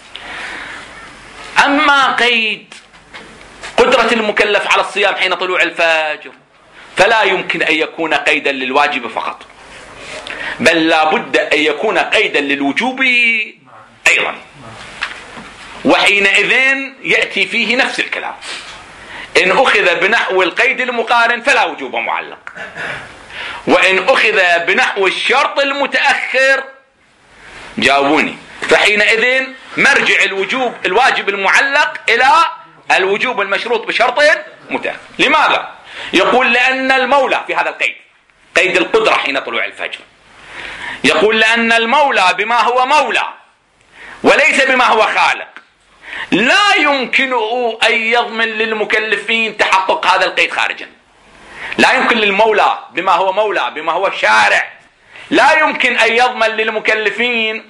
أما قيد قدرة المكلف على الصيام حين طلوع الفجر فلا يمكن أن يكون قيدا للواجب فقط، بل لا بد أن يكون قيدا للوجوب أيضا، وحينئذ يأتي فيه نفس الكلام. إن أخذ بنحو القيد المقارن فلا وجوب معلق، وإن أخذ بنحو الشرط المتأخر جاوبوني، فحينئذ مرجع الواجب المعلق إلى الوجوب المشروط بشرط متأخر. لماذا؟ يقول لأن المولى في هذا القيد، قيد القدرة حين طلوع الفجر، يقول لأن المولى بما هو مولى وليس بما هو خالق لا يمكنه أن يضمن للمكلفين تحقق هذا القيد خارجا. لا يمكن للمولى بما هو مولى بما هو شارع، لا يمكن أن يضمن للمكلفين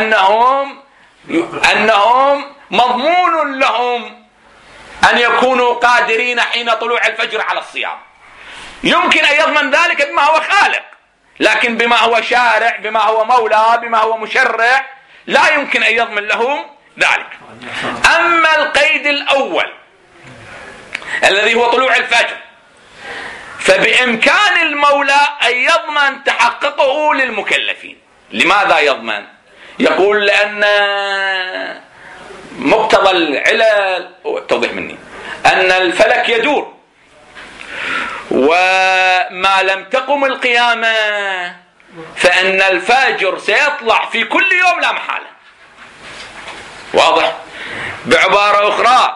أنهم مضمون لهم أن يكونوا قادرين حين طلوع الفجر على الصيام. يمكن أن يضمن ذلك بما هو خالق، لكن بما هو شارع، بما هو مولى، بما هو مشرع، لا يمكن أن يضمن لهم ذلك. أما القيد الأول الذي هو طلوع الفجر فبإمكان المولى أن يضمن تحققه للمكلفين. لماذا يضمن؟ يقول لأن مقتضى العلل، توضيح مني، أن الفلك يدور، وما لم تقم القيامة فإن الفجر سيطلع في كل يوم لا محالة. واضح؟ بعبارة أخرى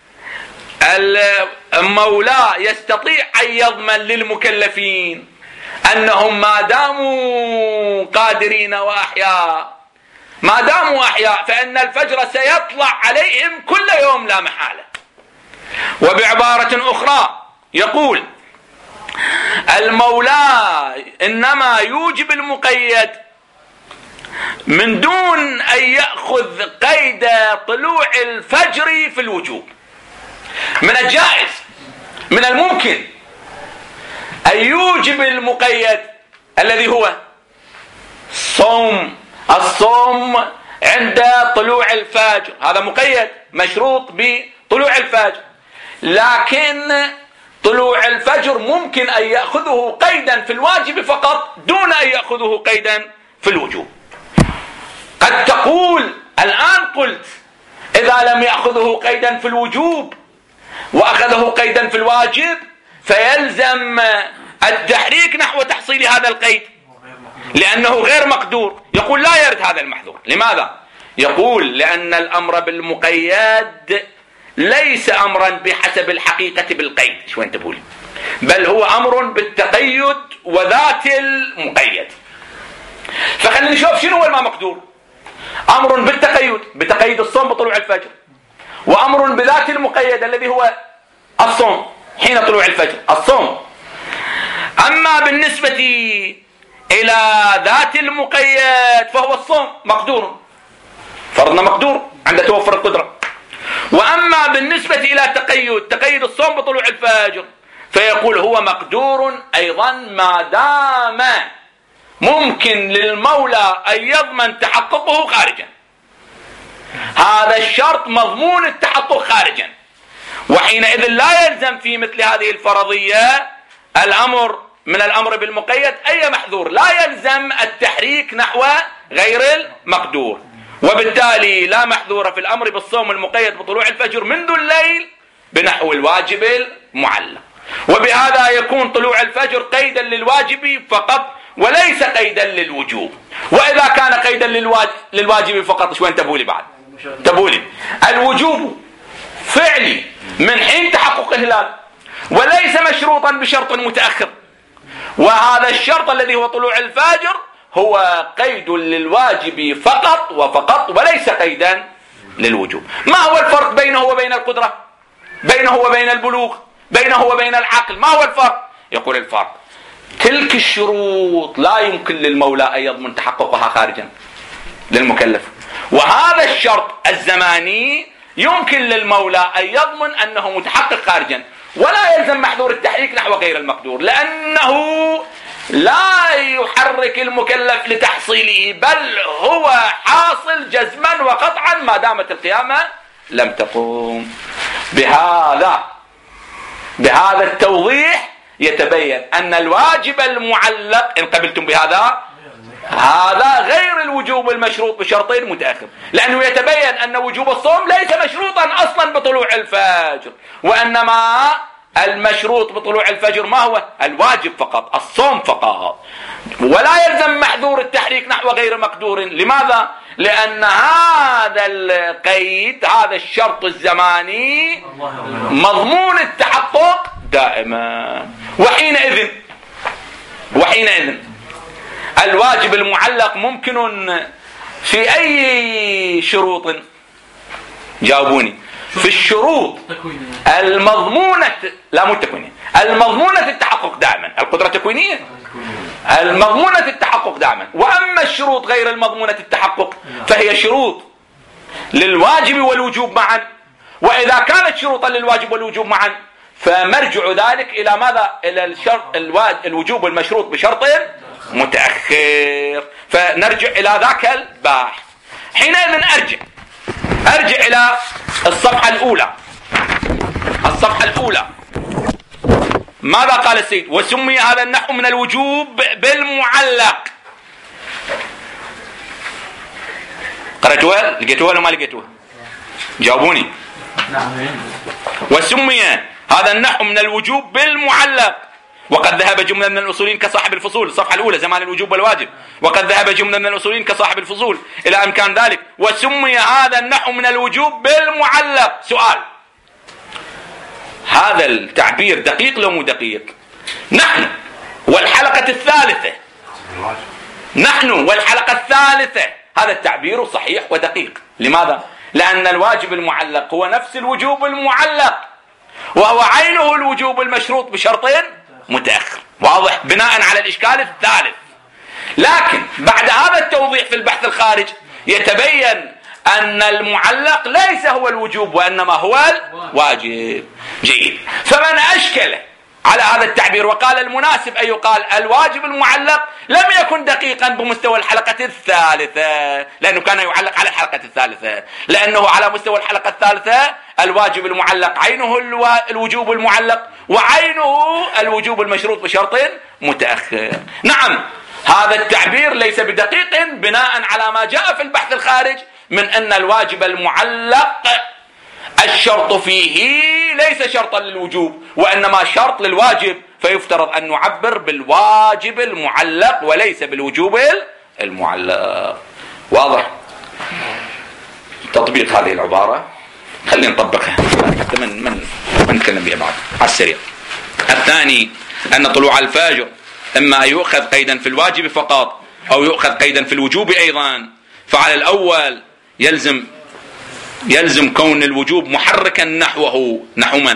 المولى يستطيع أن يضمن للمكلفين أنهم ما داموا قادرين وأحياء، ما داموا أحياء فإن الفجر سيطلع عليهم كل يوم لا محالة. وبعبارة أخرى يقول المولى إنما يوجب المقيد من دون أن يأخذ قيد طلوع الفجر في الوجوب. من الجائز، من الممكن أن يوجب المقيد الذي هو الصوم عند طلوع الفجر، هذا مقيد مشروط بطلوع الفجر، لكن طلوع الفجر ممكن أن يأخذه قيدا في الواجب فقط دون أن يأخذه قيدا في الوجوب. قد تقول الآن قلت إذا لم يأخذه قيدا في الوجوب وأخذه قيدا في الواجب فيلزم التحريك نحو تحصيل هذا القيد لأنه غير مقدور. يقول لا يرد هذا المحذور. لماذا؟ يقول لأن الأمر بالمقيد ليس أمرا بحسب الحقيقة بالقيد، شو أنت بقول، بل هو أمر بالتقيد وذات المقيد. فخلينا نشوف شنو هو الماء مقدور. أمر بالتقيد، بتقيد الصوم بطلوع الفجر، وأمر بذات المقيد الذي هو الصوم حين طلوع الفجر الصوم. أما بالنسبة إلى ذات المقيد فهو الصوم مقدور، فرضنا مقدور عند توفر القدرة. وأما بالنسبة إلى تقيد الصوم بطلوع الفجر فيقول هو مقدور أيضا ما دام ممكن للمولى أن يضمن تحققه خارجا. هذا الشرط مضمون التحقق خارجا، وحينئذ لا يلزم في مثل هذه الفرضية الأمر من الأمر بالمقيد أي محذور، لا يلزم التحريك نحو غير المقدور، وبالتالي لا محذور في الأمر بالصوم المقيد بطلوع الفجر منذ الليل بنحو الواجب المعلق. وبهذا يكون طلوع الفجر قيدا للواجب فقط وليس قيدا للوجوب. وإذا كان قيدا للواجب فقط شو أنت تبولي بعد؟ تبولي الوجوب فعلي من حين تحقق الهلال وليس مشروطا بشرط متأخر، وهذا الشرط الذي هو طلوع الفجر هو قيد للواجب فقط وفقط وليس قيدا للوجوب. ما هو الفرق بينه وبين القدرة، بينه وبين البلوغ، بينه وبين العقل؟ ما هو الفرق؟ يقول الفرق تلك الشروط لا يمكن للمولى أن يضمن تحققها خارجا للمكلف، وهذا الشرط الزماني يمكن للمولى أن يضمن أنه متحقق خارجا، ولا يلزم محذور التحريك نحو غير المقدور لأنه لا يحرك المكلف لتحصيله، بل هو حاصل جزما وقطعا ما دامت القيامة لم تقوم. بهذا التوضيح يتبين أن الواجب المعلق إن قبلتم بهذا هذا غير الوجوب المشروط بشرطين متأخر، لأنه يتبين أن وجوب الصوم ليس مشروطا أصلا بطلوع الفجر، وإنما المشروط بطلوع الفجر ما هو؟ الواجب فقط، الصوم فقط، ولا يلزم محذور التحريك نحو غير مقدور. لماذا؟ لأن هذا القيد، هذا الشرط الزماني مضمون التحقق دائما. وحينئذ الواجب المعلق ممكن في أي شروط؟ جاوبوني. في الشروط المضمونة، لا مو التكوينية، المضمونة التحقق دائما. القدرة تكوينية، المضمونة التحقق دائما. وأما الشروط غير المضمونة التحقق فهي شروط للواجب والوجوب معا، وإذا كانت شروطا للواجب والوجوب معا فمرجع ذلك إلى ماذا؟ إلى الشرط الوجوب المشروط بشرط متأخر، فنرجع إلى ذاك الباحث. حينئذ أرجع إلى الصفحة الأولى. ماذا قال السيد؟ وسمي هذا النحو من الوجوب بالمعلق. قرأتوها؟ لقيتوها ولا ما لقيتوها؟ جاوبوني. وسمي هذا النحو من الوجوب بالمعلق، وقد ذهب جملة من الأصولين كصاحب الفصول، الصفحة الأولى زمان الوجوب والواجب، وقد ذهب جملة من الأصولين كصاحب الفصول إلى أمكان ذلك. وسمي هذا النحو من الوجوب بالمعلق. سؤال، هذا التعبير دقيق لو مو دقيق؟ نحن والحلقة الثالثة هذا التعبير صحيح ودقيق. لماذا؟ لأن الواجب المعلق هو نفس الوجوب المعلق، وهو عينه الوجوب المشروط بشرطين متأخر. واضح؟ بناء على الإشكال الثالث. لكن بعد هذا التوضيح في البحث الخارج يتبين أن المعلق ليس هو الوجوب وإنما هو الواجب. جيد. فمن أشكل على هذا التعبير وقال المناسب أن يقال الواجب المعلق لم يكن دقيقا بمستوى الحلقة الثالثة، لأنه كان يعلق على الحلقة الثالثة، لأنه على مستوى الحلقة الثالثة الواجب المعلق عينه الوجوب المعلق، وعينه الوجوب المشروط بشرط متأخر. نعم، هذا التعبير ليس بدقيق بناء على ما جاء في البحث الخارج من أن الواجب المعلق الشرط فيه ليس شرطا للوجوب وإنما شرط للواجب، فيفترض أن نعبر بالواجب المعلق وليس بالوجوب المعلق. واضح تطبيق هذه العبارة؟ خلينا نطبقها حتى من نتكلم بها بعد على السريع. الثاني أن طلوع الفجر إما يؤخذ قيدا في الواجب فقط أو يؤخذ قيدا في الوجوب أيضا. فعلى الأول يلزم كون الوجوب محركا نحو من؟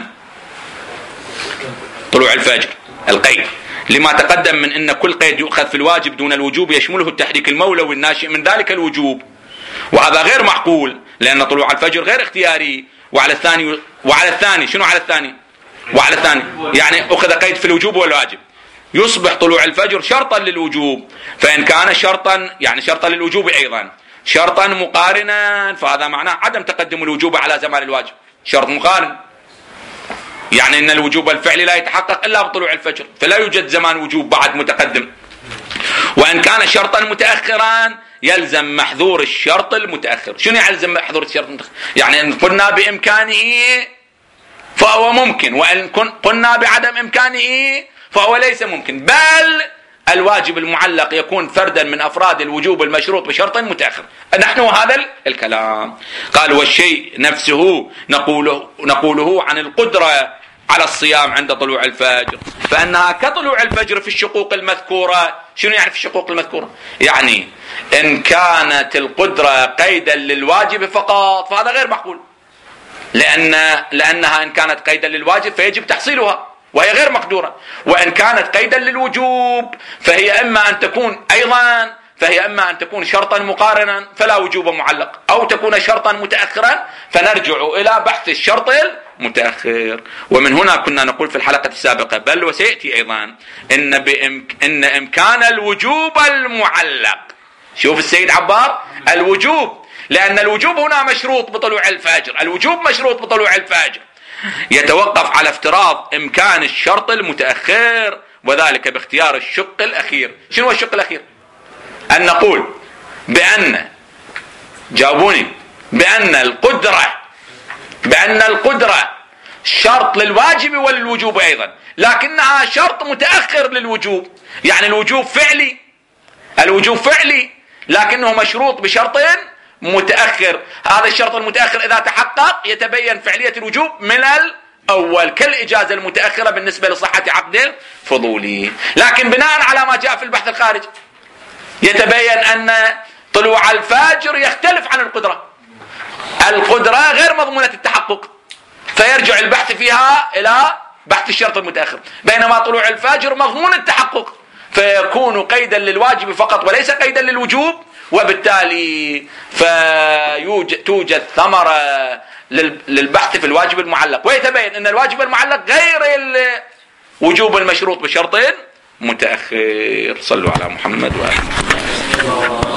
طلوع الفجر القيد، لما تقدم من أن كل قيد يؤخذ في الواجب دون الوجوب يشمله التحريك المولوي الناشئ من ذلك الوجوب، وهذا غير معقول لأن طلوع الفجر غير اختياري. وعلى الثاني شنو على الثاني؟ وعلى الثاني يعني أخذ قيد في الوجوب والواجب، يصبح طلوع الفجر شرطا للوجوب، فإن كان شرطا يعني شرطا للوجوب أيضا شرطا مقارنا، فهذا معناه عدم تقدم الوجوب على زمان الواجب، شرط مقارن، يعني أن الوجوب الفعلي لا يتحقق إلا بطلوع الفجر، فلا يوجد زمان وجوب بعد متقدم. وإن كان شرطا متأخرا يلزم محذور الشرط المتأخر. شنو يلزم محذور الشرط المتأخر؟ يعني إن قلنا بإمكانه فهو ممكن، وإن قلنا بعدم إمكانه فهو ليس ممكن، بل الواجب المعلق يكون فردا من أفراد الوجوب المشروط بشرط متأخر. نحن هذا الكلام. قال والشيء نفسه نقوله عن القدرة على الصيام عند طلوع الفجر، فإنها كطلوع الفجر في الشقوق المذكورة. شنو يعني في الشقوق المذكورة؟ يعني إن كانت القدرة قيدا للواجب فقط فهذا غير معقول، لأنها إن كانت قيدا للواجب فيجب تحصيلها وهي غير مقدورة، وإن كانت قيدا للوجوب فهي إما أن تكون شرطا مقارنا فلا وجوب معلق، أو تكون شرطا متأخرا فنرجع إلى بحث الشرط المتأخر. ومن هنا كنا نقول في الحلقة السابقة بل وسيأتي أيضا إن إمكان الوجوب المعلق، شوف السيد عبار الوجوب، لأن الوجوب هنا مشروط بطلوع الفجر، الوجوب مشروط بطلوع الفجر، يتوقف على افتراض إمكان الشرط المتأخر، وذلك باختيار الشق الأخير. شنو هو الشق الأخير؟ أن نقول بأن القدرة شرط للواجب وللوجوب أيضا، لكنها شرط متأخر للوجوب، يعني الوجوب فعلي لكنه مشروط بشرط متأخر. هذا الشرط المتأخر إذا تحقق يتبين فعلية الوجوب من الأول، كالإجازة المتأخرة بالنسبة لصحة عقد فضولي. لكن بناء على ما جاء في البحث الخارجي يتبين أن طلوع الفجر يختلف عن القدرة غير مضمونة التحقق، فيرجع البحث فيها إلى بحث الشرط المتأخر، بينما طلوع الفجر مضمون التحقق فيكون قيدا للواجب فقط وليس قيدا للوجوب، وبالتالي توجد ثمرة للبحث في الواجب المعلق، ويتبين أن الواجب المعلق غير الوجوب المشروط بشرط متأخر. صلوا على محمد وآله.